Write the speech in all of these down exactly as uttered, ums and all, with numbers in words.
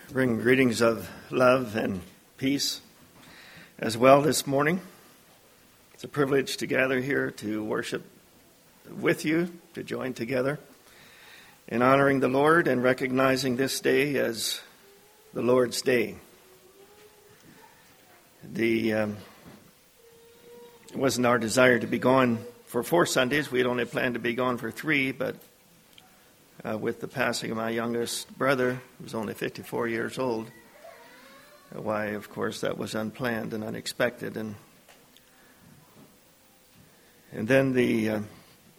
bring greetings of love and peace as well this morning. It's a privilege to gather here to worship with you, to join together in honoring the Lord and recognizing this day as the Lord's Day. The um, it wasn't our desire to be gone for four Sundays. We'd only planned to be gone for three, but Uh, with the passing of my youngest brother, who was only fifty-four years old, uh, why, of course, that was unplanned and unexpected. And and then the uh,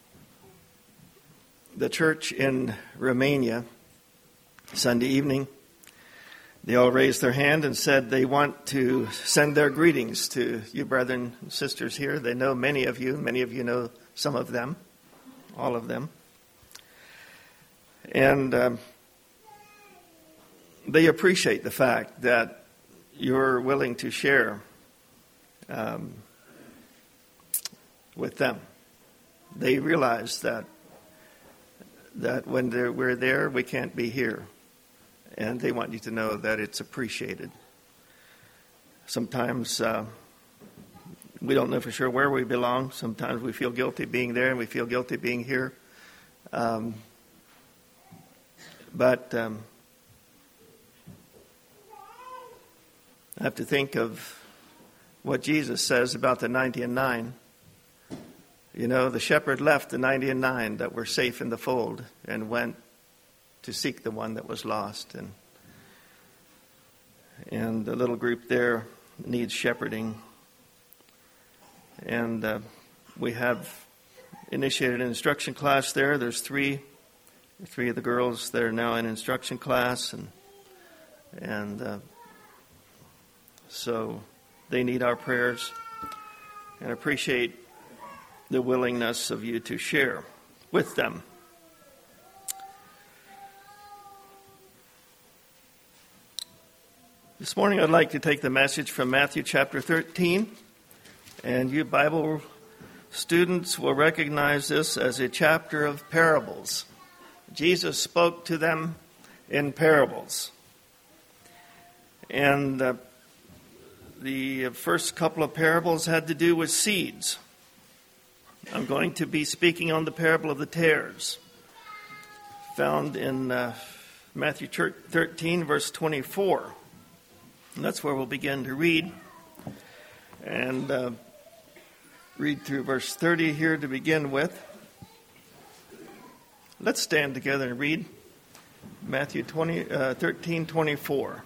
the church in Romania, Sunday evening, they all raised their hand and said they want to send their greetings to you brethren and sisters here. They know many of you. Many of you know some of them, all of them. And um, they appreciate the fact that you're willing to share um, with them. They realize that that when we're there, we can't be here. And they want you to know that it's appreciated. Sometimes uh, we don't know for sure where we belong. Sometimes we feel guilty being there and we feel guilty being here. Um But um, I have to think of what Jesus says about the ninety and nine. You know, the shepherd left the ninety and nine that were safe in the fold and went to seek the one that was lost. And and the little group there needs shepherding. And uh, we have initiated an instruction class there. There's three. Three of the girls that are now in instruction class, and and uh, so they need our prayers, and appreciate the willingness of you to share with them. This morning I'd like to take the message from Matthew chapter thirteen, and you Bible students will recognize this as a chapter of parables. Jesus spoke to them in parables. And uh, the first couple of parables had to do with seeds. I'm going to be speaking on the parable of the tares, found in uh, Matthew thirteen, verse twenty-four. And that's where we'll begin to read. And uh, read through verse thirty here to begin with. Let's stand together and read Matthew twenty, uh, thirteen, twenty-four.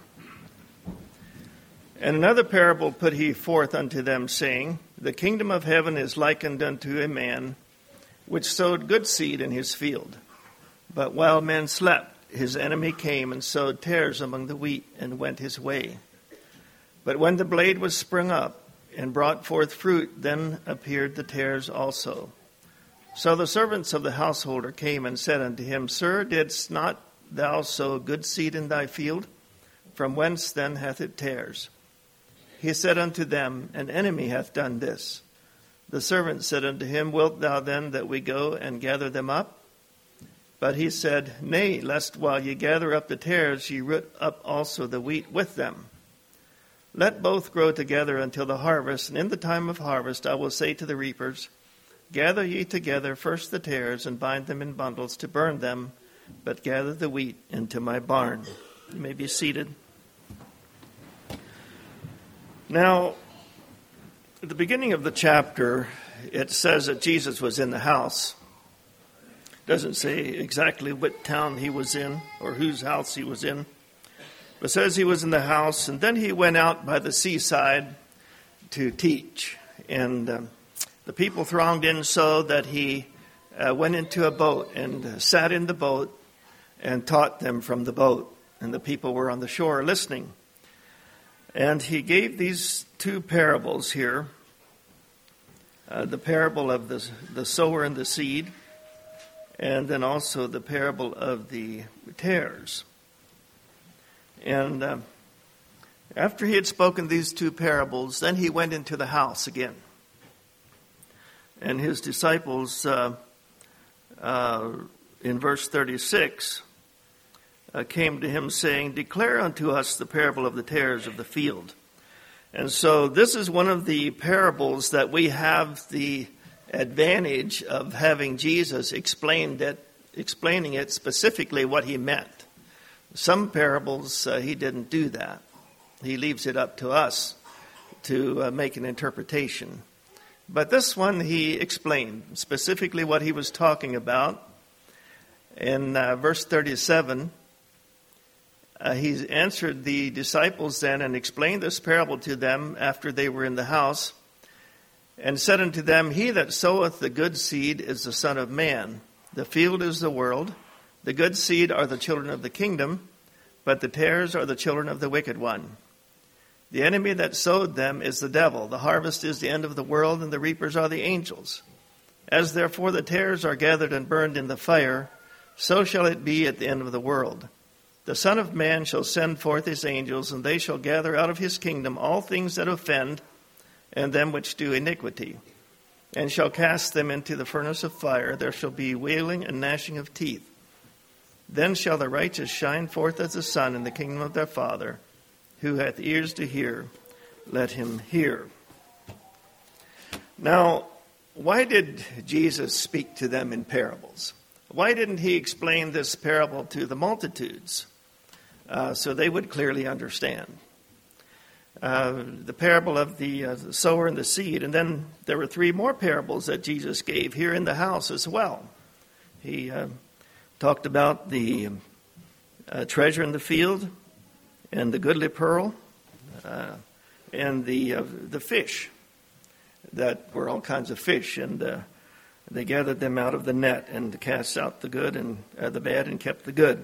And another parable put he forth unto them, saying, The kingdom of heaven is likened unto a man which sowed good seed in his field. But while men slept, his enemy came and sowed tares among the wheat, and went his way. But when the blade was sprung up and brought forth fruit, then appeared the tares also. So the servants of the householder came and said unto him, Sir, didst not thou sow good seed in thy field? From whence then hath it tares? He said unto them, An enemy hath done this. The servant said unto him, Wilt thou then that we go and gather them up? But he said, Nay, lest while ye gather up the tares, ye root up also the wheat with them. Let both grow together until the harvest, and in the time of harvest I will say to the reapers, Gather ye together first the tares, and bind them in bundles to burn them, but gather the wheat into my barn. You may be seated. Now, at the beginning of the chapter, it says that Jesus was in the house. It doesn't say exactly what town he was in or whose house he was in. But it says he was in the house, and then he went out by the seaside to teach. And Um, The people thronged in so that he uh, went into a boat and uh, sat in the boat and taught them from the boat. And the people were on the shore listening. And he gave these two parables here. Uh, the parable of the, the sower and the seed. And then also the parable of the tares. And uh, after he had spoken these two parables, then he went into the house again. And his disciples, uh, uh, in verse thirty-six, uh, came to him, saying, "Declare unto us the parable of the tares of the field." And so this is one of the parables that we have the advantage of having Jesus explained it, explaining it specifically what he meant. Some parables, uh, he didn't do that. He leaves it up to us to uh, make an interpretation. But this one he explained specifically what he was talking about. In uh, verse thirty-seven, uh, he answered the disciples then and explained this parable to them after they were in the house, and said unto them, "He that soweth the good seed is the Son of Man. The field is the world. The good seed are the children of the kingdom, but the tares are the children of the wicked one. The enemy that sowed them is the devil. The harvest is the end of the world, and the reapers are the angels. As therefore the tares are gathered and burned in the fire, so shall it be at the end of the world. The Son of Man shall send forth his angels, and they shall gather out of his kingdom all things that offend, and them which do iniquity, and shall cast them into the furnace of fire. There shall be wailing and gnashing of teeth. Then shall the righteous shine forth as the sun in the kingdom of their Father. Who hath ears to hear, let him hear." Now, why did Jesus speak to them in parables? Why didn't he explain this parable to the multitudes uh, so they would clearly understand? Uh, the parable of the, uh, the sower and the seed, and then there were three more parables that Jesus gave here in the house as well. He uh, talked about the uh, treasure in the field, and the goodly pearl, uh, and the uh, the fish that were all kinds of fish, and uh, they gathered them out of the net and cast out the good and uh, the bad and kept the good.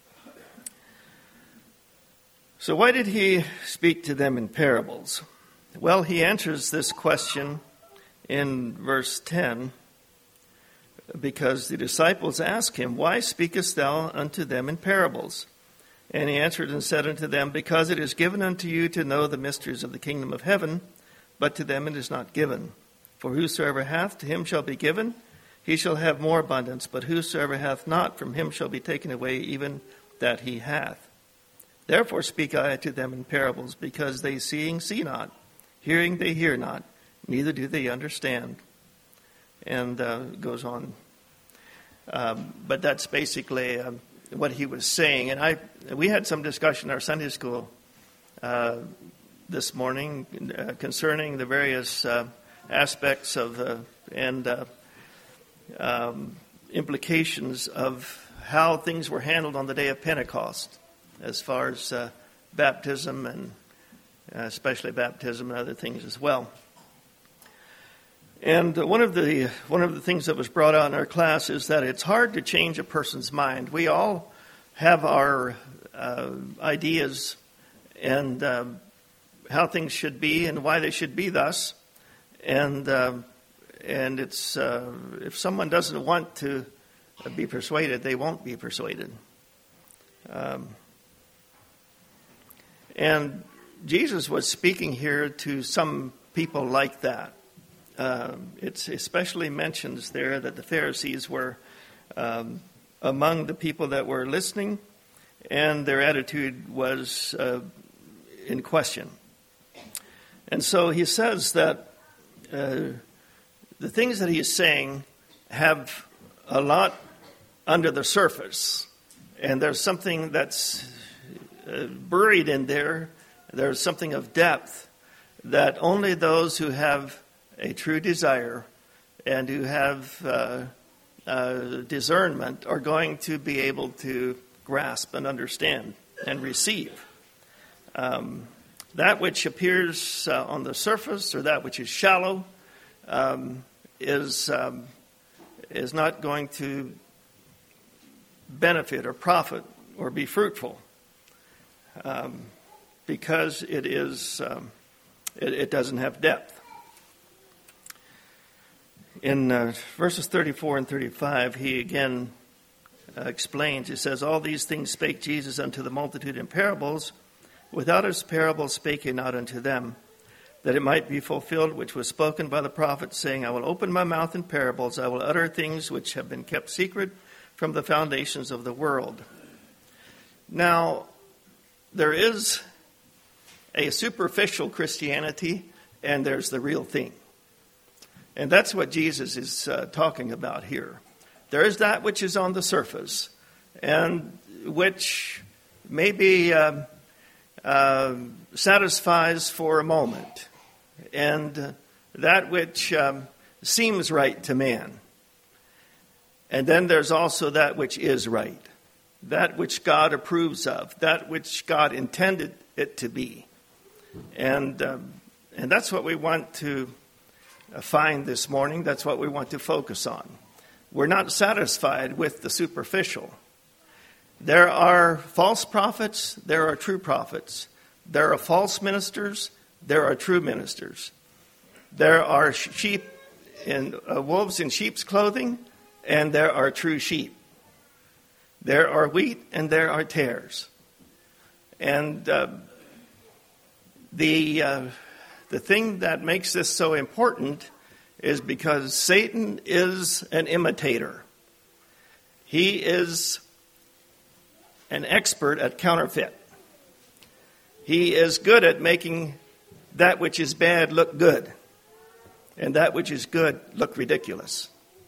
So why did he speak to them in parables? Well, he answers this question in verse ten, because the disciples ask him, "Why speakest thou unto them in parables?" And he answered and said unto them, "Because it is given unto you to know the mysteries of the kingdom of heaven, but to them it is not given. For whosoever hath, to him shall be given, he shall have more abundance. But whosoever hath not, from him shall be taken away even that he hath. Therefore speak I to them in parables, because they seeing see not, hearing they hear not, neither do they understand." And uh, goes on. Um, but that's basically Uh, what he was saying. And I, we had some discussion in our Sunday school uh, this morning uh, concerning the various uh, aspects of uh, and uh, um, implications of how things were handled on the day of Pentecost, as far as uh, baptism and uh, especially baptism and other things as well. And one of the one of the things that was brought out in our class is that it's hard to change a person's mind. We all have our uh, ideas and uh, how things should be and why they should be thus. And uh, and it's uh, if someone doesn't want to be persuaded, they won't be persuaded. Um, and Jesus was speaking here to some people like that. Uh, it's especially mentions there that the Pharisees were um, among the people that were listening, and their attitude was uh, in question. And so he says that uh, the things that he is saying have a lot under the surface, and there's something that's uh, buried in there. There's something of depth that only those who have a true desire and who have uh, uh, discernment are going to be able to grasp and understand and receive. Um, that which appears uh, on the surface, or that which is shallow, um, is um, is not going to benefit or profit or be fruitful, um, because it is um, it, it doesn't have depth. In uh, verses thirty-four and thirty-five, he again uh, explains. He says, "All these things spake Jesus unto the multitude in parables. Without his parables spake he not unto them, that it might be fulfilled which was spoken by the prophet, saying, I will open my mouth in parables, I will utter things which have been kept secret from the foundations of the world." Now, there is a superficial Christianity, and there's the real thing. And that's what Jesus is uh, talking about here. There is that which is on the surface, and which maybe uh, uh, satisfies for a moment, and uh, that which um, seems right to man. And then there's also that which is right, that which God approves of, that which God intended it to be. And um, and that's what we want to find this morning. That's what we want to focus on. We're not satisfied with the superficial. There are false prophets, there are true prophets. There are false ministers, there are true ministers. There are sheep in uh, wolves in sheep's clothing, and there are true sheep. There are wheat and there are tares. And uh, the uh, the thing that makes this so important is because Satan is an imitator. He is an expert at counterfeit. He is good at making that which is bad look good, and that which is good look ridiculous.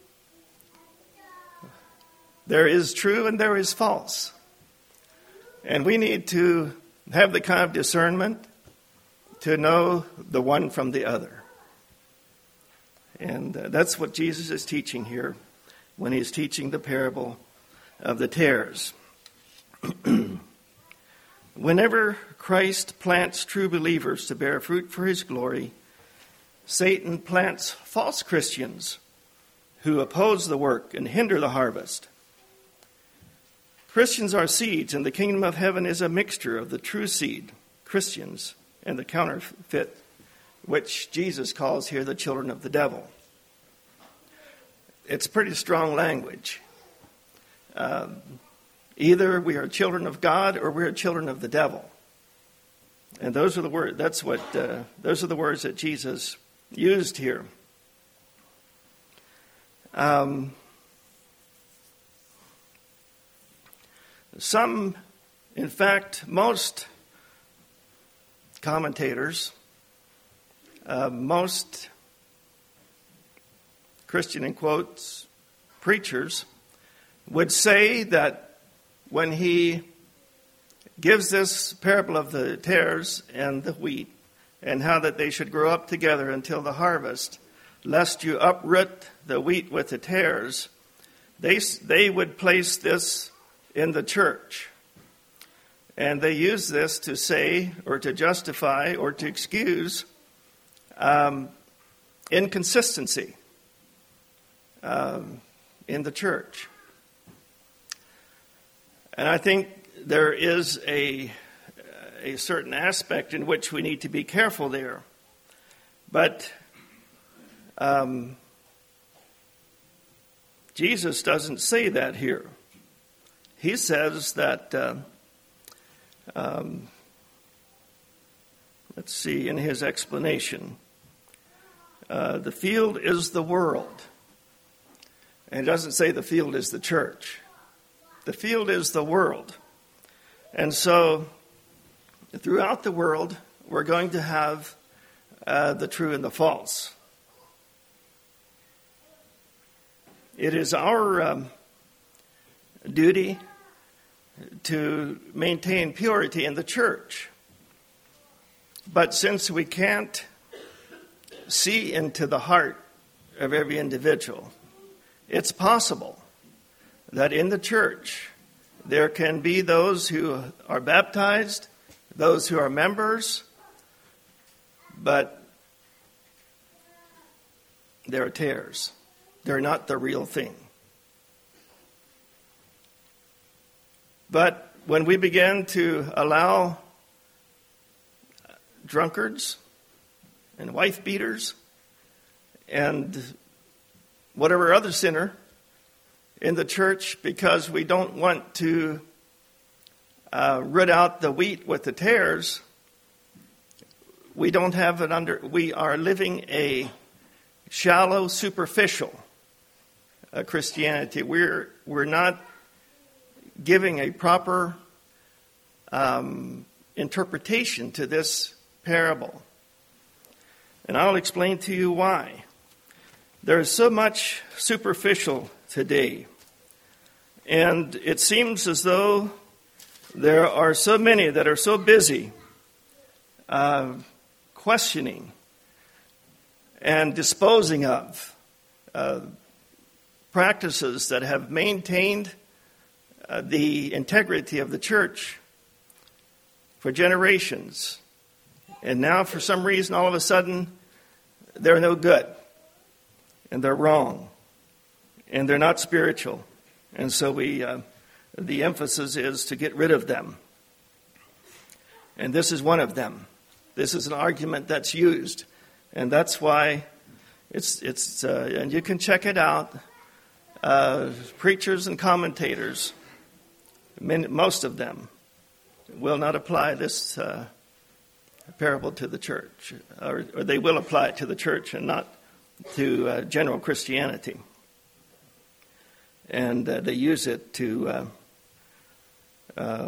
There is true and there is false. And we need to have the kind of discernment to know the one from the other. And uh, that's what Jesus is teaching here when he's teaching the parable of the tares. Whenever Christ plants true believers to bear fruit for his glory, Satan plants false Christians who oppose the work and hinder the harvest. Christians are seeds, and the kingdom of heaven is a mixture of the true seed, Christians, and the counterfeit, which Jesus calls here the children of the devil. It's pretty strong language. Um, either we are children of God or we are children of the devil. And those are the words. That's what. Uh, those are the words that Jesus used here. Um, Some, in fact, most commentators, uh, most Christian, in quotes, preachers, would say that when he gives this parable of the tares and the wheat, and how that they should grow up together until the harvest, lest you uproot the wheat with the tares, they, they would place this in the church. And they use this to say or to justify or to excuse um, inconsistency um, in the church. And I think there is a, a certain aspect in which we need to be careful there. But um, Jesus doesn't say that here. He says that, uh, um, let's see, in his explanation, uh, the field is the world. And it doesn't say the field is the church. The field is the world. And so, throughout the world, we're going to have uh, the true and the false. It is our um, duty to maintain purity in the church. But since we can't see into the heart of every individual, it's possible that in the church there can be those who are baptized, those who are members, but they're tares. They're not the real thing. But when we begin to allow drunkards and wife beaters and whatever other sinner in the church, because we don't want to uh, root out the wheat with the tares, we don't have it under. We are living a shallow, superficial uh, Christianity. We're we're not giving a proper um, interpretation to this parable. And I'll explain to you why. There is so much superficial today. And it seems as though there are so many that are so busy uh, questioning and disposing of uh, practices that have maintained uh, the integrity of the church for generations. And now, for some reason, all of a sudden, they're no good. And they're wrong. And they're not spiritual. And so we, uh, the emphasis is to get rid of them. And this is one of them. This is an argument that's used. And that's why it's, it's uh, and you can check it out. Uh, preachers and commentators, many, most of them, will not apply this uh, parable to the church. Or, or they will apply it to the church and not to uh, general Christianity. And uh, they use it to uh, uh,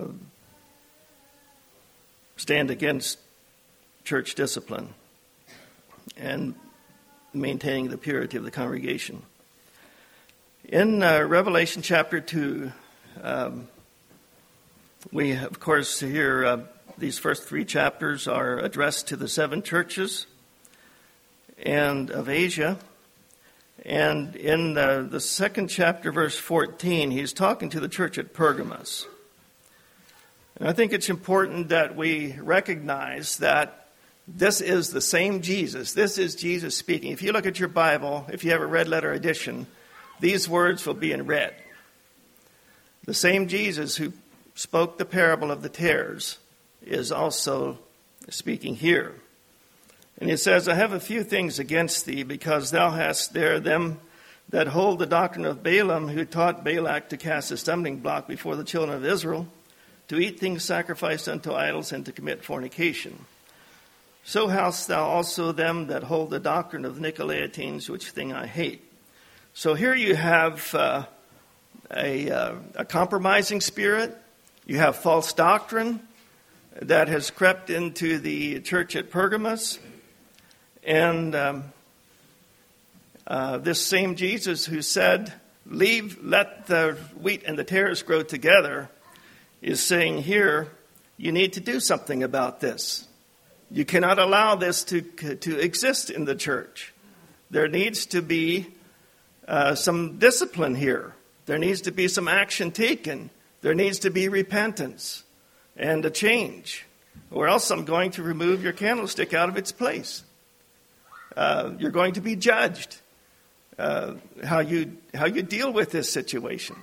stand against church discipline and maintaining the purity of the congregation. In uh, Revelation chapter two, um, we, of course, here, uh, these first three chapters are addressed to the seven churches and of Asia. And in the, the second chapter, verse fourteen, he's talking to the church at Pergamos. And I think it's important that we recognize that this is the same Jesus. This is Jesus speaking. If you look at your Bible, if you have a red letter edition, these words will be in red. The same Jesus who spoke the parable of the tares is also speaking here. And he says, I have a few things against thee, because thou hast there them that hold the doctrine of Balaam, who taught Balak to cast a stumbling block before the children of Israel, to eat things sacrificed unto idols, and to commit fornication. So hast thou also them that hold the doctrine of the Nicolaitans, which thing I hate. So here you have uh, a, uh, a compromising spirit. You have false doctrine that has crept into the church at Pergamos. And um, uh, this same Jesus who said, leave, let the wheat and the tares grow together, is saying here, you need to do something about this. You cannot allow this to, to exist in the church. There needs to be uh, some discipline here. There needs to be some action taken. There needs to be repentance and a change. Or else I'm going to remove your candlestick out of its place. Uh, you're going to be judged uh, how you how you deal with this situation.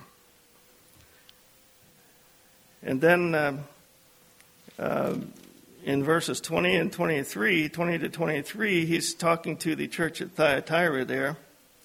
And then uh, uh, in verses twenty and twenty-three, twenty to twenty-three, he's talking to the church at Thyatira there.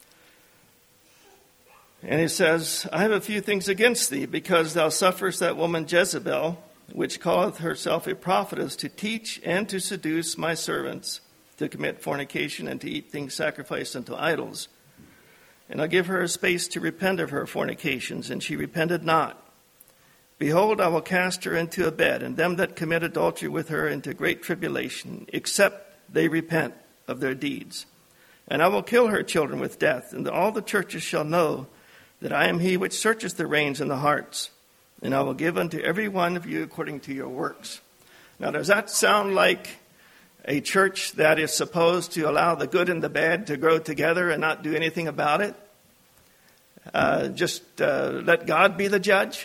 And he says, I have a few things against thee, because thou sufferest that woman Jezebel, which calleth herself a prophetess, to teach and to seduce my servants, to commit fornication and to eat things sacrificed unto idols. And I give her a space to repent of her fornications, and she repented not. Behold, I will cast her into a bed, and them that commit adultery with her into great tribulation, except they repent of their deeds. And I will kill her children with death, and all the churches shall know that I am he which searcheth the reins and the hearts. And I will give unto every one of you according to your works. Now, does that sound like a church that is supposed to allow the good and the bad to grow together and not do anything about it? Uh, just uh, let God be the judge?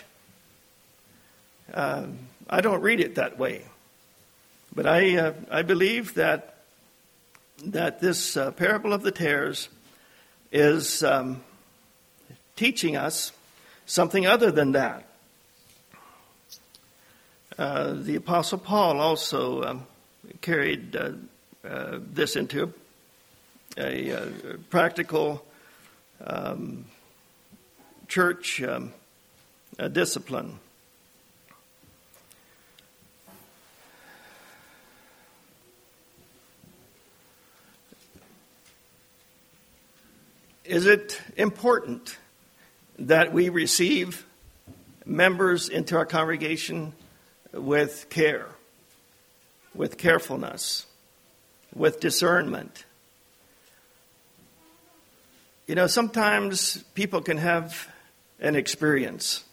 Uh, I don't read it that way. But I uh, I believe that that this uh, parable of the tares is um, teaching us something other than that. Uh, the Apostle Paul also um, carried uh, uh, this into a, a practical um, church um, a discipline. Is it important that we receive members into our congregation with care, with carefulness, with discernment. You know, sometimes people can have an experience,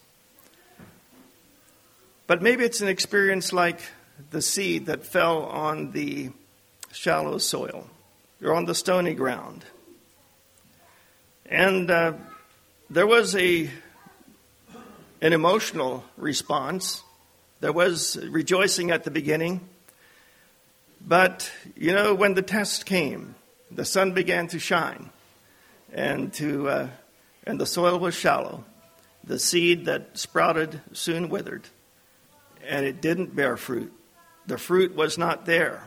but maybe it's an experience like the seed that fell on the shallow soil or on the stony ground. And uh, there was a an emotional response. There was rejoicing at the beginning. But, you know, when the test came, the sun began to shine, and to uh, and the soil was shallow. The seed that sprouted soon withered, and it didn't bear fruit. The fruit was not there.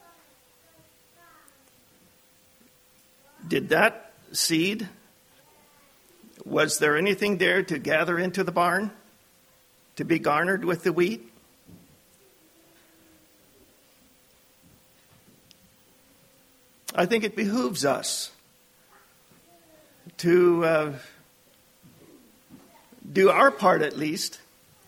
Did that seed, was there anything there to gather into the barn, to be garnered with the wheat? I think it behooves us to uh, do our part, at least,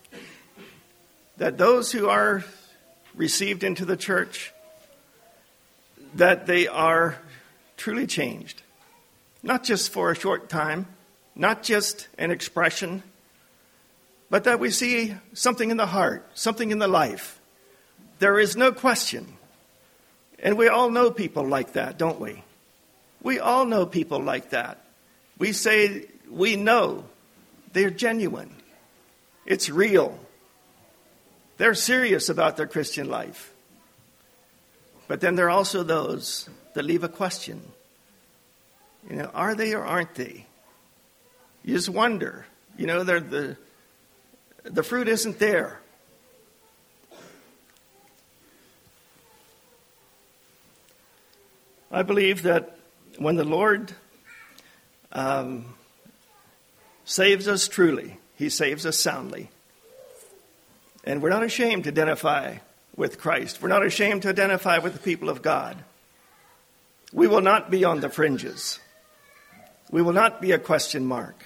that those who are received into the church, that they are truly changed. Not just for a short time, not just an expression, but that we see something in the heart, something in the life. There is no question. And we all know people like that, don't we? We all know people like that. We say we know they're genuine. It's real. They're serious about their Christian life. But then there are also those that leave a question. You know, are they or aren't they? You just wonder. You know, they're the the fruit isn't there. I believe that when the Lord um, saves us truly, He saves us soundly. And we're not ashamed to identify with Christ. We're not ashamed to identify with the people of God. We will not be on the fringes. We will not be a question mark.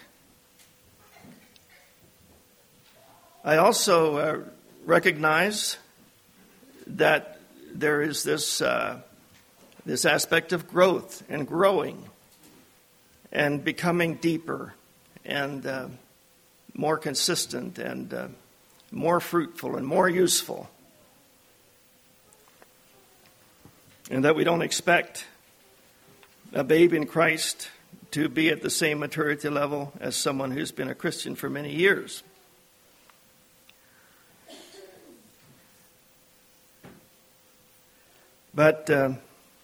I also uh, recognize that there is this uh, this aspect of growth and growing and becoming deeper and uh, more consistent and uh, more fruitful and more useful. And that we don't expect a babe in Christ to be at the same maturity level as someone who's been a Christian for many years. But uh,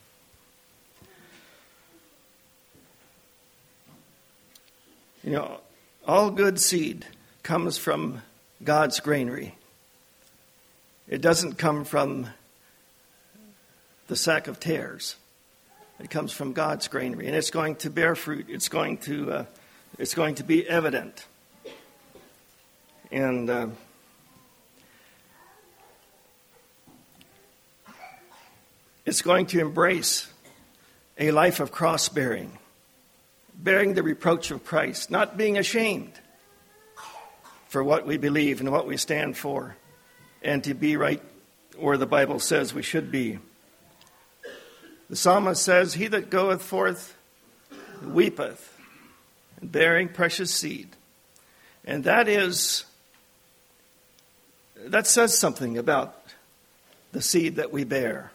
you know, all good seed comes from God's granary. It doesn't come from the sack of tares. It comes from God's granary, and it's going to bear fruit. It's going to, uh, it's going to be evident, and uh, it's going to embrace a life of cross-bearing, bearing the reproach of Christ, not being ashamed for what we believe and what we stand for, and to be right where the Bible says we should be. The psalmist says, "He that goeth forth weepeth, and bearing precious seed." And that is, that says something about the seed that we bear.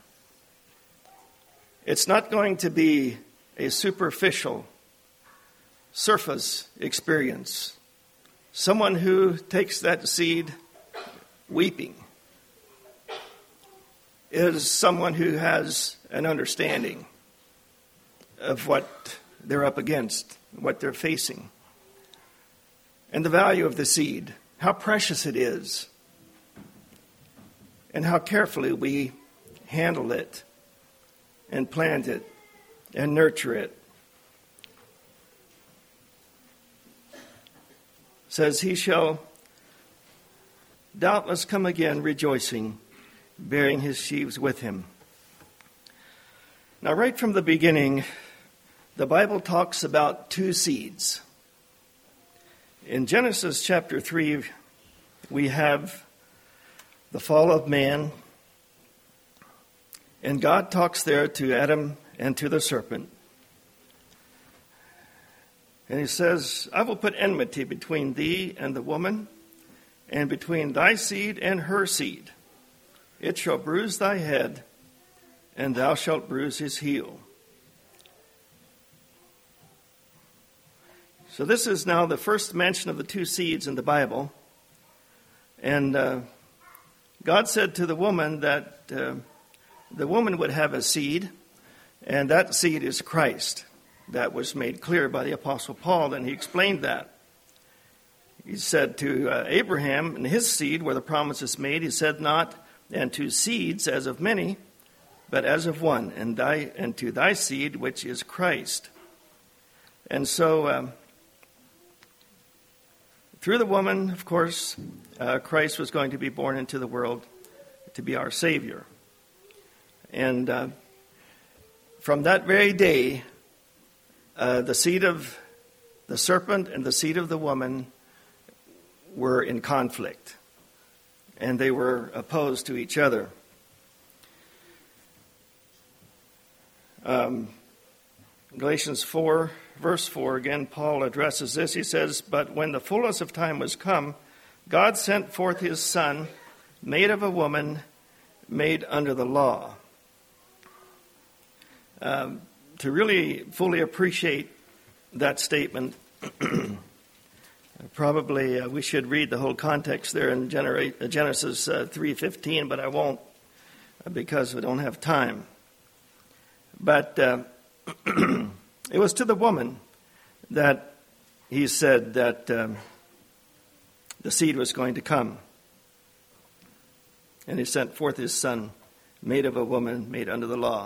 It's not going to be a superficial, surface experience. Someone who takes that seed weeping is someone who has an understanding of what they're up against, what they're facing, and the value of the seed, how precious it is, and how carefully we handle it and plant it and nurture it. It says, "He shall doubtless come again rejoicing, bearing his sheaves with him." Now, right from the beginning, the Bible talks about two seeds. In Genesis chapter three, we have the fall of man. And God talks there to Adam and to the serpent. And he says, I will put enmity between thee and the woman, and between thy seed and her seed. It shall bruise thy head, and thou shalt bruise his heel. So this is now the first mention of the two seeds in the Bible. And uh, God said to the woman that uh, the woman would have a seed, and that seed is Christ. That was made clear by the Apostle Paul, and he explained that. He said to uh, Abraham and his seed, where the promise is made, he said not, and to seeds as of many, but as of one, and thy and to thy seed, which is Christ. And so, um, through the woman, of course, uh, Christ was going to be born into the world to be our Savior. And uh, from that very day, Uh, the seed of the serpent and the seed of the woman were in conflict, and they were opposed to each other. Um, Galatians four, verse four, again, Paul addresses this. He says, but when the fullness of time was come, God sent forth his Son, made of a woman, made under the law. Um, To really fully appreciate that statement, probably uh, we should read the whole context there in Genesis uh, three fifteen, but I won't because we don't have time. But uh, it was to the woman that he said that um, the seed was going to come. And he sent forth his Son, made of a woman, made under the law.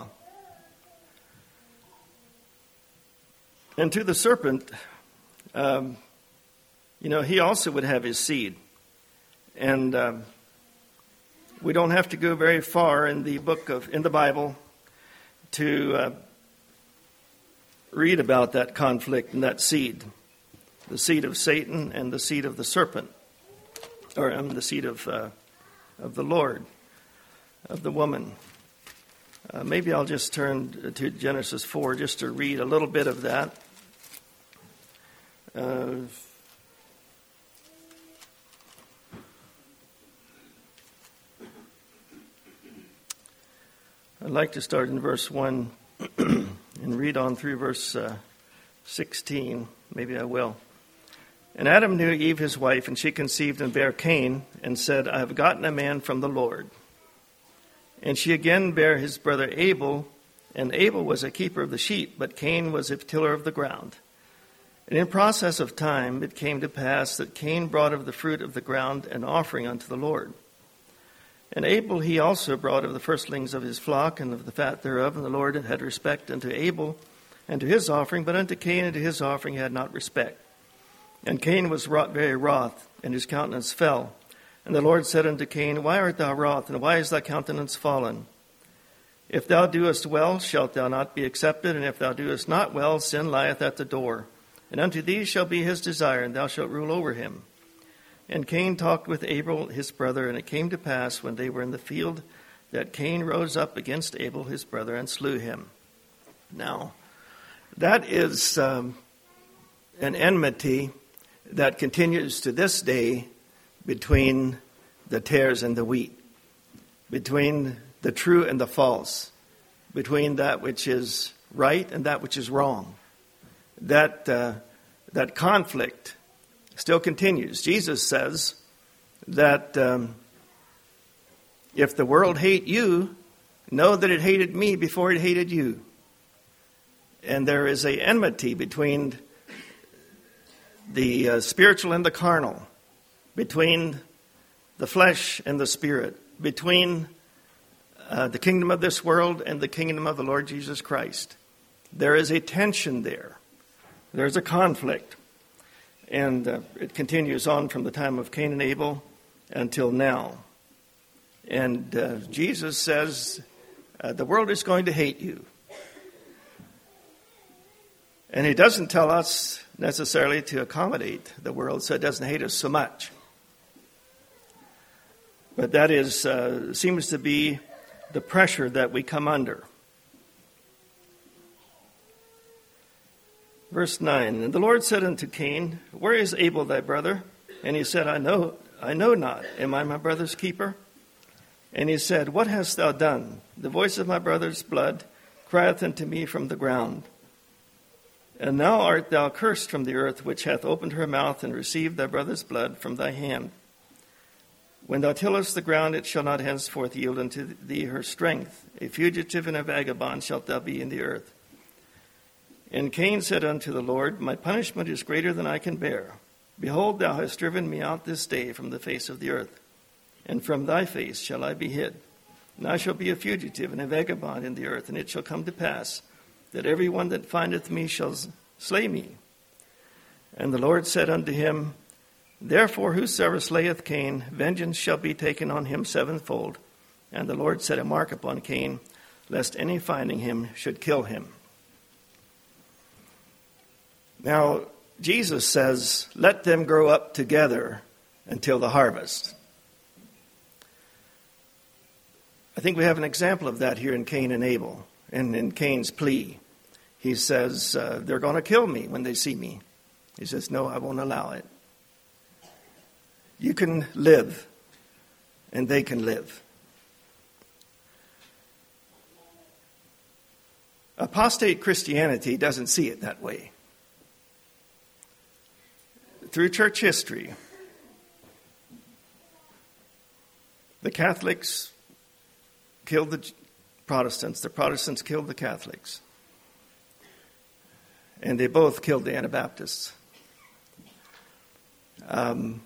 And to the serpent, um, you know, he also would have his seed. And um, we don't have to go very far in the book of, in the Bible to uh, read about that conflict and that seed. The seed of Satan and the seed of the serpent. Or um, the seed of, uh, of the Lord, of the woman. Uh, maybe I'll just turn to Genesis four just to read a little bit of that. Uh, I'd like to start in verse one and read on through verse uh, sixteen. Maybe I will. And Adam knew Eve his wife, and she conceived and bare Cain, and said, I have gotten a man from the Lord. And she again bare his brother Abel, and Abel was a keeper of the sheep, but Cain was a tiller of the ground. And in process of time it came to pass that Cain brought of the fruit of the ground an offering unto the Lord. And Abel he also brought of the firstlings of his flock and of the fat thereof, and the Lord had respect unto Abel and to his offering, but unto Cain and to his offering he had not respect. And Cain was wroth, very wroth, and his countenance fell. And the Lord said unto Cain, Why art thou wroth, and why is thy countenance fallen? If thou doest well, shalt thou not be accepted, and if thou doest not well, sin lieth at the door. And unto thee shall be his desire, and thou shalt rule over him. And Cain talked with Abel his brother, and it came to pass, when they were in the field, that Cain rose up against Abel his brother, and slew him. Now, that is um, an enmity that continues to this day between the tares and the wheat, between the true and the false, between that which is right and that which is wrong. That uh, that conflict still continues. Jesus says that um, if the world hate you, know that it hated me before it hated you. And there is a enmity between the uh, spiritual and the carnal, between the flesh and the spirit, between uh, the kingdom of this world and the kingdom of the Lord Jesus Christ. There is a tension there. There's a conflict. And uh, it continues on from the time of Cain and Abel until now. And uh, Jesus says, uh, the world is going to hate you. And he doesn't tell us necessarily to accommodate the world so it doesn't hate us so much. But that is uh, seems to be the pressure that we come under. Verse nine, and the Lord said unto Cain, where is Abel thy brother? And he said, I know, I know not. Am I my brother's keeper? And he said, what hast thou done? The voice of my brother's blood crieth unto me from the ground. And now art thou cursed from the earth, which hath opened her mouth and received thy brother's blood from thy hand. When thou tillest the ground, it shall not henceforth yield unto thee her strength. A fugitive and a vagabond shalt thou be in the earth. And Cain said unto the Lord, my punishment is greater than I can bear. Behold, thou hast driven me out this day from the face of the earth, and from thy face shall I be hid. And I shall be a fugitive and a vagabond in the earth, and it shall come to pass that every one that findeth me shall slay me. And the Lord said unto him, therefore whosoever slayeth Cain, vengeance shall be taken on him sevenfold. And the Lord set a mark upon Cain, lest any finding him should kill him. Now, Jesus says, let them grow up together until the harvest. I think we have an example of that here in Cain and Abel, and in Cain's plea. He says, uh, they're going to kill me when they see me. He says, no, I won't allow it. You can live, and they can live. Apostate Christianity doesn't see it that way. Through church history, the Catholics killed the Protestants, the Protestants killed the Catholics, and they both killed the Anabaptists. Um,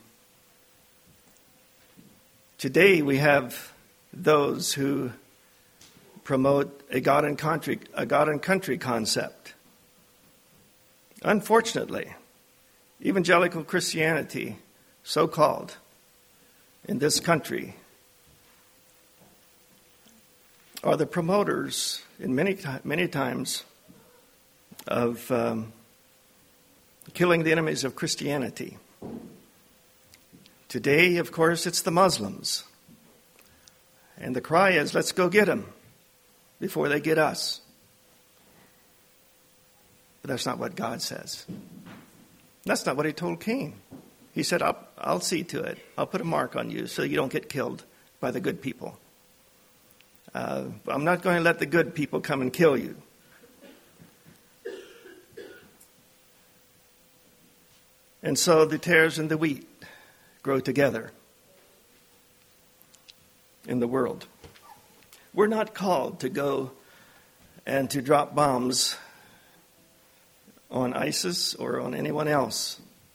today we have those who promote a God and country, a God and country concept. Unfortunately, evangelical Christianity, so-called, in this country, are the promoters, in many many times, of um, killing the enemies of Christianity. Today, of course, it's the Muslims. And the cry is, let's go get them before they get us. But that's not what God says. That's not what he told Cain. He said, I'll, I'll see to it. I'll put a mark on you so you don't get killed by the good people. Uh, I'm not going to let the good people come and kill you. And so the tares and the wheat grow together in the world. We're not called to go and to drop bombs on ISIS or on anyone else,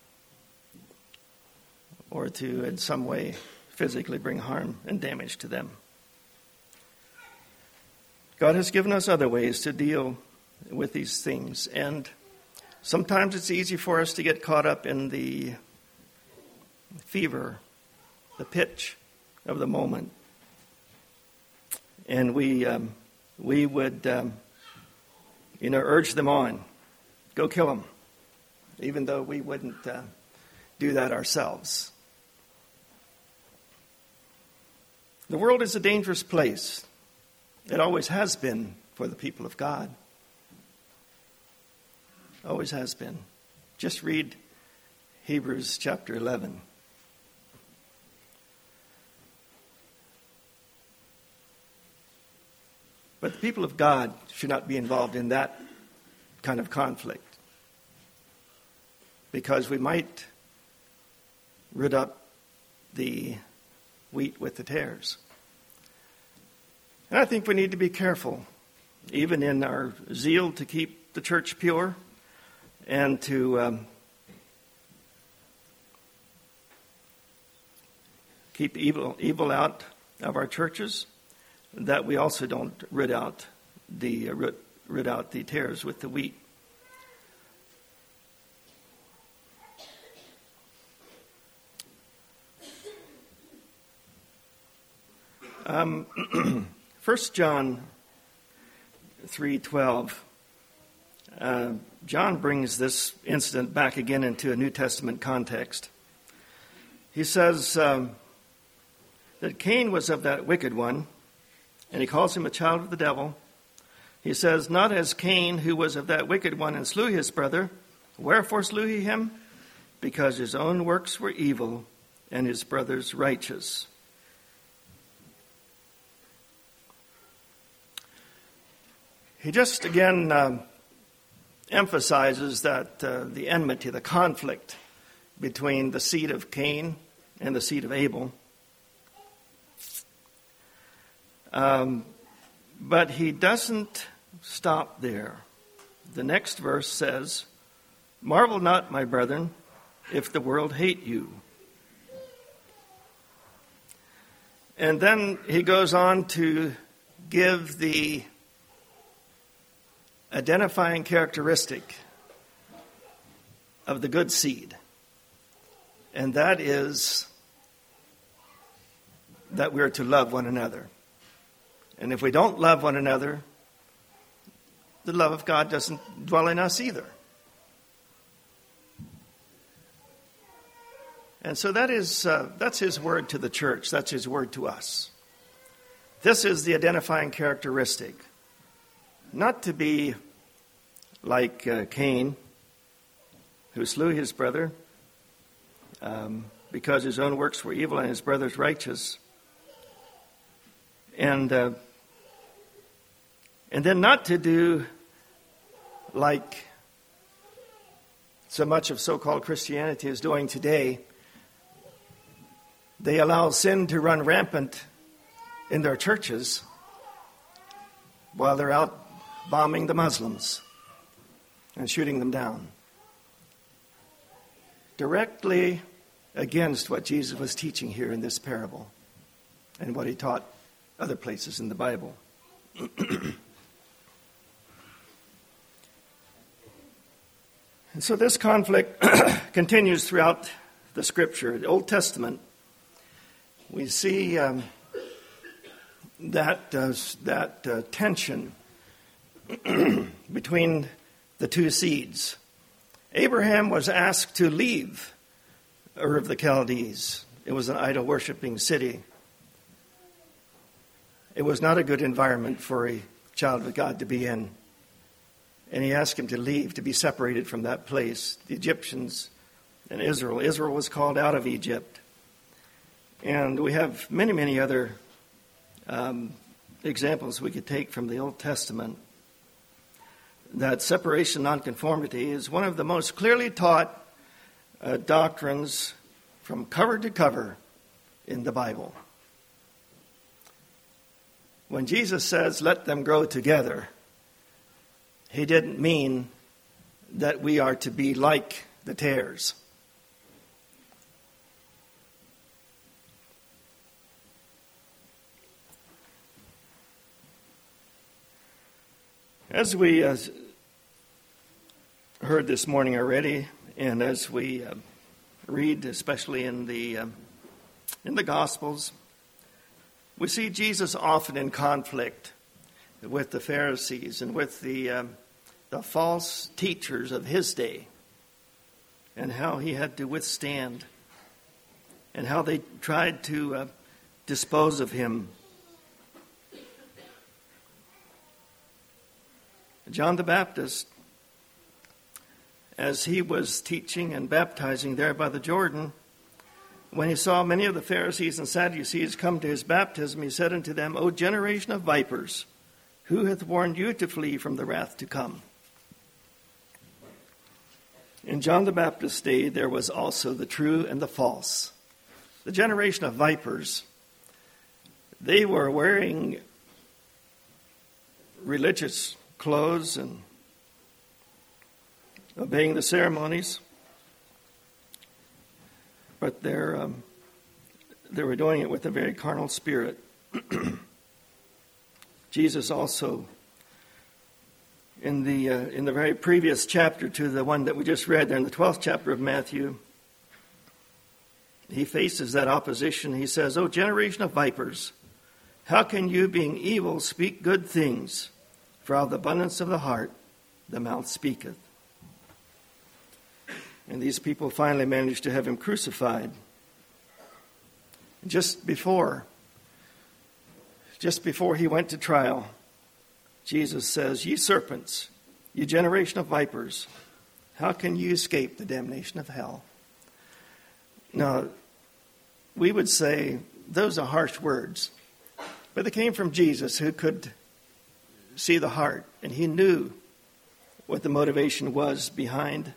or to in some way physically bring harm and damage to them. God has given us other ways to deal with these things, and sometimes it's easy for us to get caught up in the fever, the pitch of the moment, and we um, we would um, you know urge them on. Go kill them, even though we wouldn't uh, do that ourselves. The world is a dangerous place. It always has been for the people of God. Always has been. Just read Hebrews chapter eleven. But the people of God should not be involved in that kind of conflict, because we might root up the wheat with the tares. And I think we need to be careful, even in our zeal to keep the church pure and to um, keep evil evil out of our churches, that we also don't root out the uh, root, root out the tares with the wheat. Um, First John three twelve. Uh, John brings this incident back again into a New Testament context. He says, um, that Cain was of that wicked one, and he calls him a child of the devil. He says, not as Cain, who was of that wicked one and slew his brother. Wherefore slew he him? Because his own works were evil and his brother's righteous. He just again uh, emphasizes that uh, the enmity, the conflict between the seed of Cain and the seed of Abel. Um, but he doesn't stop there. The next verse says, marvel not, my brethren, if the world hate you. And then he goes on to give the identifying characteristic of the good seed. And that is that we're to love one another. And if we don't love one another, the love of God doesn't dwell in us either. And so that is uh, that's his word to the church. That's his word to us. This is the identifying characteristic. Not to be like uh, Cain, who slew his brother um, because his own works were evil and his brother's righteous. And uh, and then not to do like so much of so-called Christianity is doing today. They allow sin to run rampant in their churches while they're out bombing the Muslims and shooting them down. Directly against what Jesus was teaching here in this parable and what he taught other places in the Bible. And so this conflict continues throughout the Scripture. The Old Testament, we see um, that uh, that uh, tension between the two seeds. Abraham was asked to leave Ur of the Chaldees. It was an idol-worshiping city. It was not a good environment for a child of God to be in. And he asked him to leave, to be separated from that place. The Egyptians and Israel. Israel was called out of Egypt. And we have many, many other um, examples we could take from the Old Testament. That separation nonconformity is one of the most clearly taught uh, doctrines from cover to cover in the Bible. When Jesus says, let them grow together, he didn't mean that we are to be like the tares. As we uh, heard this morning already, and as we uh, read, especially in the uh, in the Gospels, we see Jesus often in conflict with the Pharisees and with the uh, the false teachers of his day, and how he had to withstand, and how they tried to uh, dispose of him. John the Baptist, as he was teaching and baptizing there by the Jordan, when he saw many of the Pharisees and Sadducees come to his baptism, he said unto them, O generation of vipers, who hath warned you to flee from the wrath to come? In John the Baptist's day, there was also the true and the false. The generation of vipers, they were wearing religious clothes and obeying the ceremonies, but they're um, they were doing it with a very carnal spirit. Jesus also, in the uh, in the very previous chapter to the one that we just read there in the twelfth chapter of Matthew, he faces that opposition. He says, "O generation of vipers, how can you, being evil, speak good things? For out of the abundance of the heart, the mouth speaketh." And these people finally managed to have him crucified. Just before, just before he went to trial, Jesus says, "Ye serpents, ye generation of vipers, how can you escape the damnation of hell?" Now, we would say those are harsh words, but they came from Jesus, who could see the heart, and he knew what the motivation was behind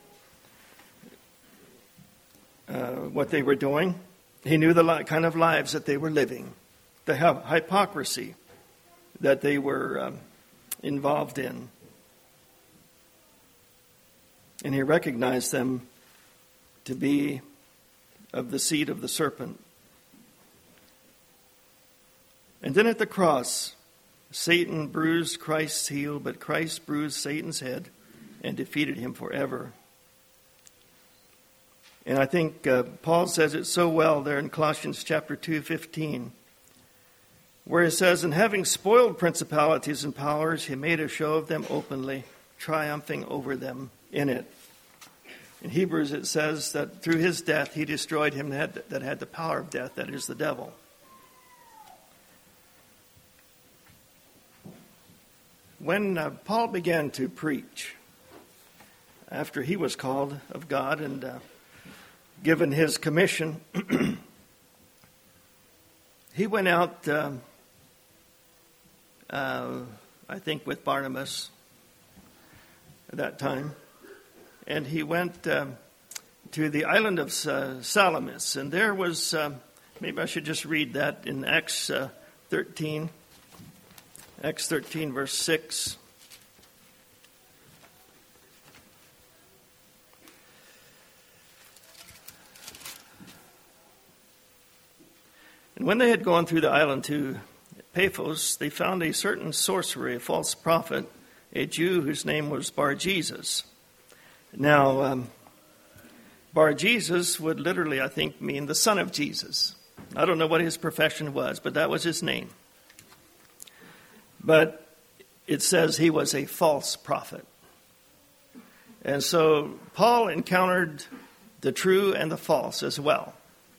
uh, what they were doing. He knew the li- kind of lives that they were living, the hypocrisy that they were um, involved in. And he recognized them to be of the seed of the serpent. And then at the cross, Satan bruised Christ's heel, but Christ bruised Satan's head and defeated him forever. And I think uh, Paul says it so well there in Colossians chapter two, fifteen, where he says, "And having spoiled principalities and powers, he made a show of them openly, triumphing over them in it." In Hebrews it says that through his death he destroyed him that had, that had the power of death, that is the devil. When uh, Paul began to preach, after he was called of God and uh, given his commission, he went out, uh, uh, I think, with Barnabas at that time, and he went uh, to the island of uh, Salamis, and there was, uh, maybe I should just read that in Acts uh, thirteen, Acts thirteen, verse six. And when they had gone through the island to Paphos, they found a certain sorcerer, a false prophet, a Jew whose name was Bar-Jesus. Now, um, Bar-Jesus would literally, I think, mean the son of Jesus. I don't know what his profession was, but that was his name. But it says he was a false prophet. And so Paul encountered the true and the false as well.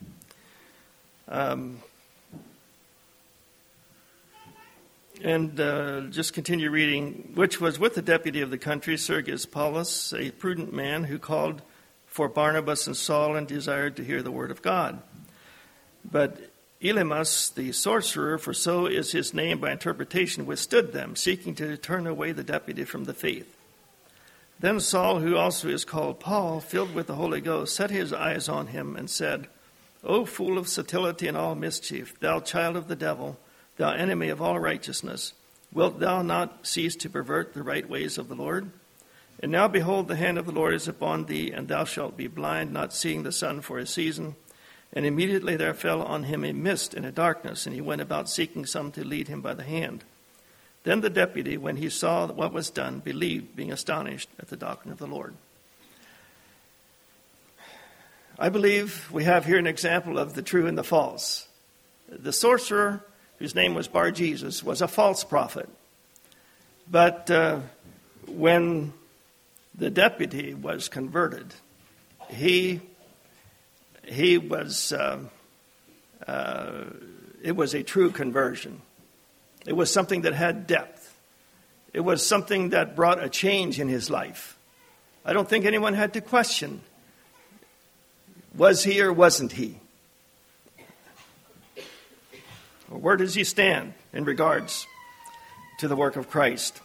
Um, and uh, just continue reading, which was with the deputy of the country, Sergius Paulus, a prudent man who called for Barnabas and Saul and desired to hear the word of God. But Elymas, the sorcerer, for so is his name by interpretation, withstood them, seeking to turn away the deputy from the faith. Then Saul, who also is called Paul, filled with the Holy Ghost, set his eyes on him and said, "O fool of subtlety and all mischief, thou child of the devil, thou enemy of all righteousness, wilt thou not cease to pervert the right ways of the Lord? And now behold, the hand of the Lord is upon thee, and thou shalt be blind, not seeing the sun for a season." And immediately there fell on him a mist and a darkness, and he went about seeking some to lead him by the hand. Then the deputy, when he saw what was done, believed, being astonished at the doctrine of the Lord. I believe we have here an example of the true and the false. The sorcerer, whose name was Bar-Jesus, was a false prophet. But uh, when the deputy was converted, he he was uh, uh, it was a true conversion. It was something that had depth. It was something that brought a change in his life. I don't think anyone had to question, was he or wasn't he? Or where does he stand in regards to the work of Christ?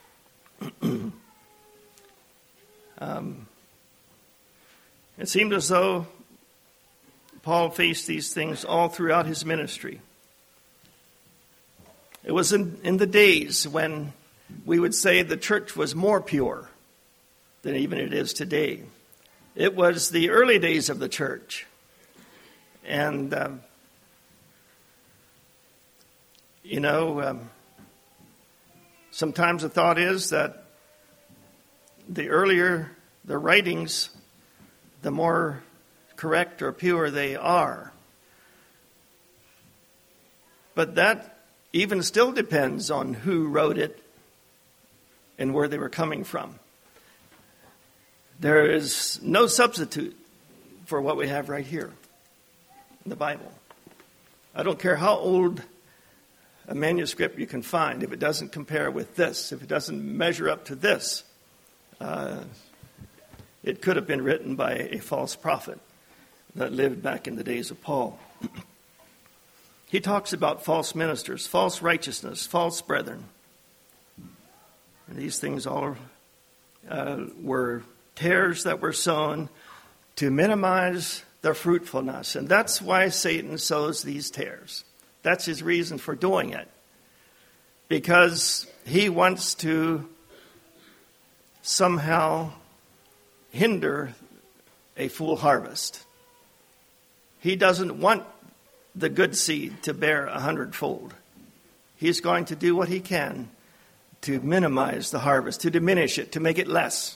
um, it seemed as though Paul faced these things all throughout his ministry. It was in, in the days when we would say the church was more pure than even it is today. It was the early days of the church. And, um, you know, um, sometimes the thought is that the earlier the writings, the more correct or pure they are. But that even still depends on who wrote it and where they were coming from. There is no substitute for what we have right here in the Bible. I don't care how old a manuscript you can find, if it doesn't compare with this, if it doesn't measure up to this, uh, it could have been written by a false prophet that lived back in the days of Paul. He talks about false ministers, false righteousness, false brethren. And these things all uh, were tares that were sown to minimize their fruitfulness. And that's why Satan sows these tares. That's his reason for doing it. Because he wants to somehow hinder a full harvest. He doesn't want the good seed to bear a hundredfold. He's going to do what he can to minimize the harvest, to diminish it, to make it less.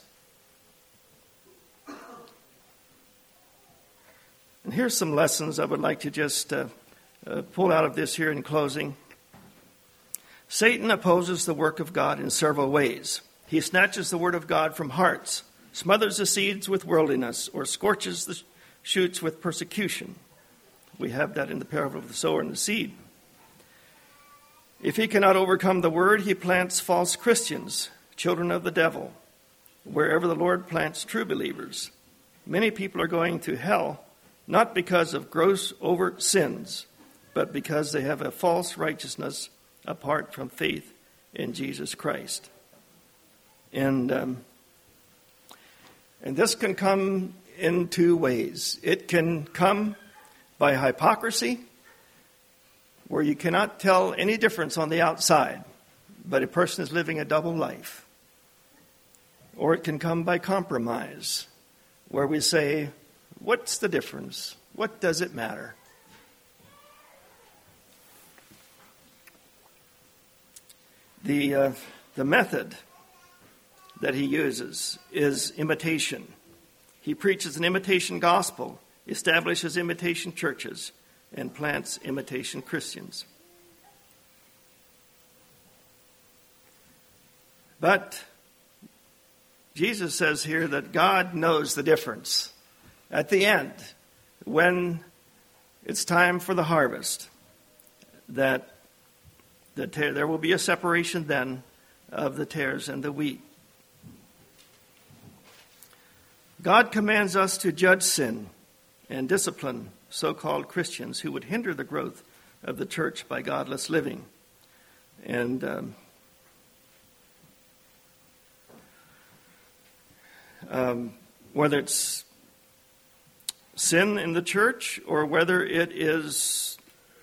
And here's some lessons I would like to just uh, uh, pull out of this here in closing. Satan opposes the work of God in several ways. He snatches the word of God from hearts, smothers the seeds with worldliness, or scorches the shoots with persecution. We have that in the parable of the sower and the seed. If he cannot overcome the word, he plants false Christians, children of the devil, wherever the Lord plants true believers. Many people are going to hell, not because of gross overt sins, but because they have a false righteousness apart from faith in Jesus Christ. And um, and this can come in two ways. It can come by hypocrisy, where you cannot tell any difference on the outside, but a person is living a double life. Or it can come by compromise, where we say, what's the difference? What does it matter? The, uh, the method that he uses is imitation. He preaches an imitation gospel, establishes imitation churches, and plants imitation Christians. But Jesus says here that God knows the difference. At the end, when it's time for the harvest, that the ta- there will be a separation then of the tares and the wheat. God commands us to judge sin and discipline so-called Christians who would hinder the growth of the church by godless living. And um, um, whether it's sin in the church or whether it is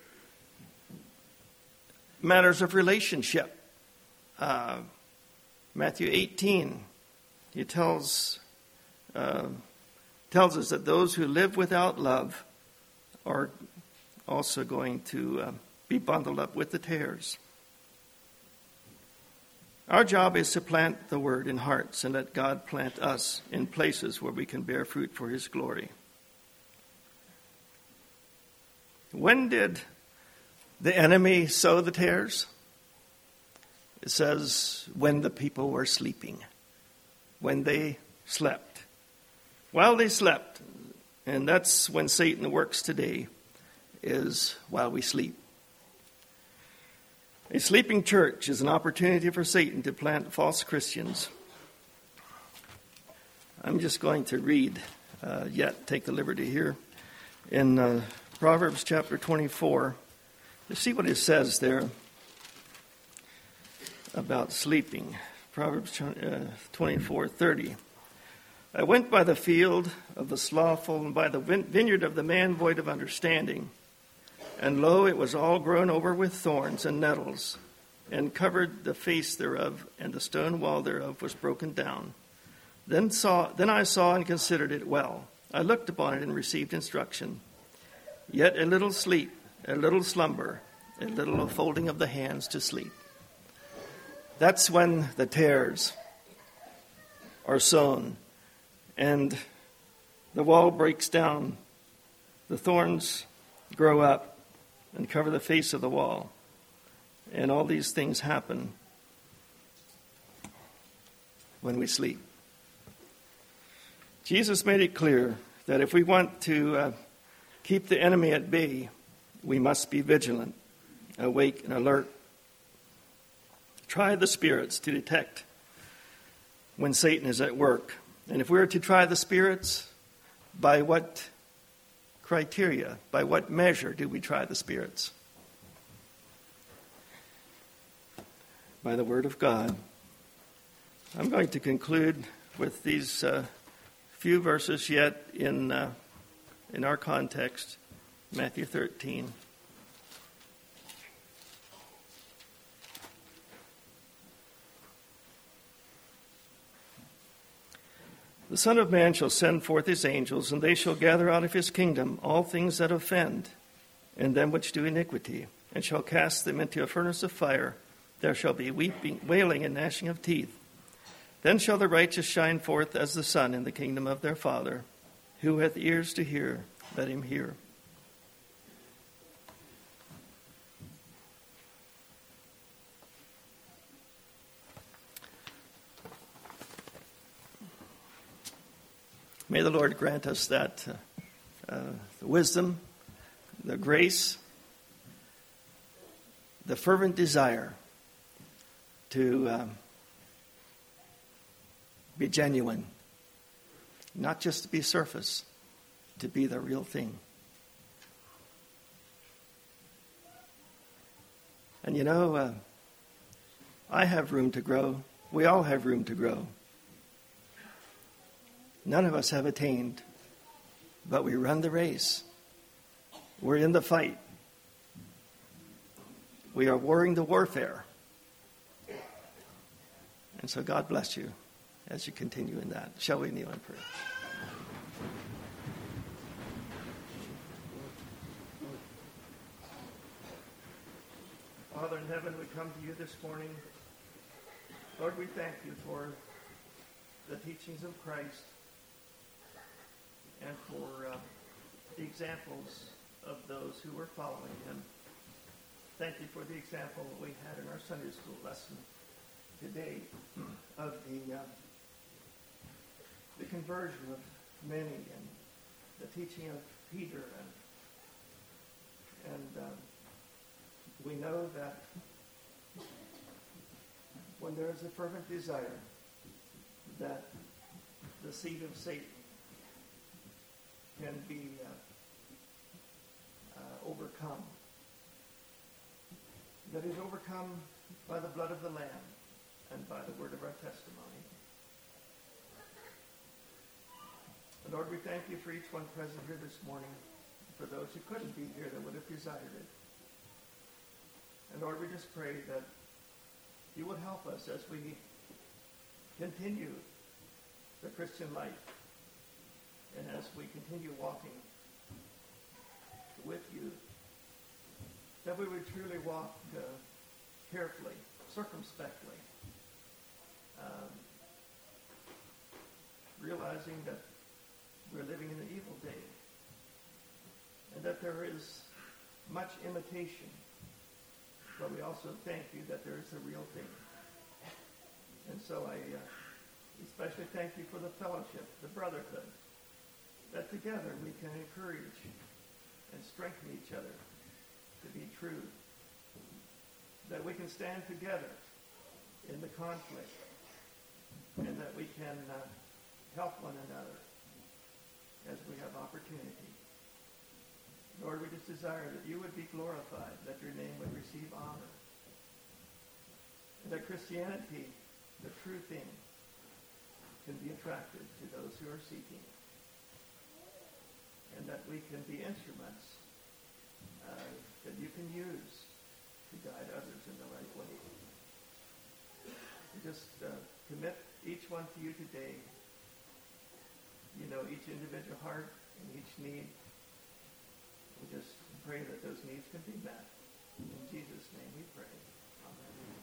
matters of relationship. Uh, Matthew eighteen, he tells uh, tells us that those who live without love are also going to uh, be bundled up with the tares. Our job is to plant the word in hearts and let God plant us in places where we can bear fruit for his glory. When did the enemy sow the tares? It says, when the people were sleeping, when they slept. While they slept, and that's when Satan works today, is while we sleep. A sleeping church is an opportunity for Satan to plant false Christians. I'm just going to read, uh, yet take the liberty here, in uh, Proverbs chapter twenty-four. You see what it says there about sleeping. Proverbs uh, twenty-four thirty. I went by the field of the slothful and by the vineyard of the man void of understanding. And lo, it was all grown over with thorns and nettles, and covered the face thereof, and the stone wall thereof was broken down. Then saw, then I saw and considered it well. I looked upon it and received instruction. Yet a little sleep, a little slumber, a little folding of the hands to sleep. That's when the tares are sown, and the wall breaks down. The thorns grow up and cover the face of the wall. And all these things happen when we sleep. Jesus made it clear that if we want to uh, keep the enemy at bay, we must be vigilant, awake, and alert. Try the spirits to detect when Satan is at work. And if we are to try the spirits, by what criteria, by what measure do we try the spirits? By the Word of God. I'm going to conclude with these uh, few verses yet in uh, in our context, Matthew thirteen. The Son of Man shall send forth his angels, and they shall gather out of his kingdom all things that offend, and them which do iniquity, and shall cast them into a furnace of fire. There shall be weeping, wailing, and gnashing of teeth. Then shall the righteous shine forth as the sun in the kingdom of their Father. Who hath ears to hear, let him hear. May the Lord grant us that uh, uh, the wisdom, the grace, the fervent desire to um, be genuine, not just to be surface, to be the real thing. And you know, uh, I have room to grow. We all have room to grow. None of us have attained, but we run the race. We're in the fight. We are warring the warfare. And so God bless you as you continue in that. Shall we kneel and pray? Father in heaven, we come to you this morning. Lord, we thank you for the teachings of Christ and for uh, the examples of those who were following him. Thank you for the example that we had in our Sunday school lesson today of the uh, the conversion of many and the teaching of Peter. And, and uh, we know that when there is a fervent desire that the seed of Satan can be uh, uh, overcome. That is overcome by the blood of the Lamb and by the word of our testimony. And Lord, we thank you for each one present here this morning, for those who couldn't be here that would have desired it. And Lord, we just pray that you would help us as we continue the Christian life. And as we continue walking with you, that we would truly walk uh, carefully, circumspectly, um, realizing that we're living in an evil day, and that there is much imitation, but we also thank you that there is the real thing. And so I uh, especially thank you for the fellowship, the brotherhood, that together we can encourage and strengthen each other to be true, that we can stand together in the conflict, and that we can uh, help one another as we have opportunity. Lord, we just desire that you would be glorified, that your name would receive honor, and that Christianity, the true thing, can be attractive to those who are seeking, and that we can be instruments uh, that you can use to guide others in the right way. We just uh, commit each one to you today. You know each individual heart and each need. We just pray that those needs can be met. In Jesus' name we pray. Amen.